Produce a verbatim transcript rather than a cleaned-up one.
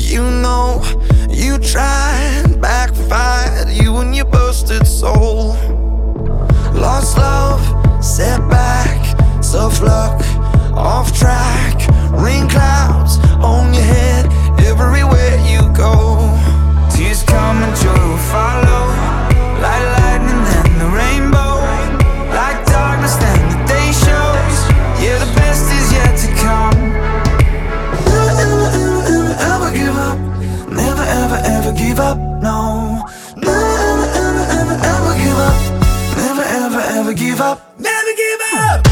You know, you tried, backfired, you and your busted soul. Lost love, setback, tough luck, off track. Rain clouds on your head everywhere you go. Tears come and joy will follow, like lightning and the rainbow, like darkness then the day shows. Yeah, the best is yet to come. Never ever ever ever ever give up. Never ever ever give up, no. Never ever ever ever ever give up. Never ever ever give up. Never give up.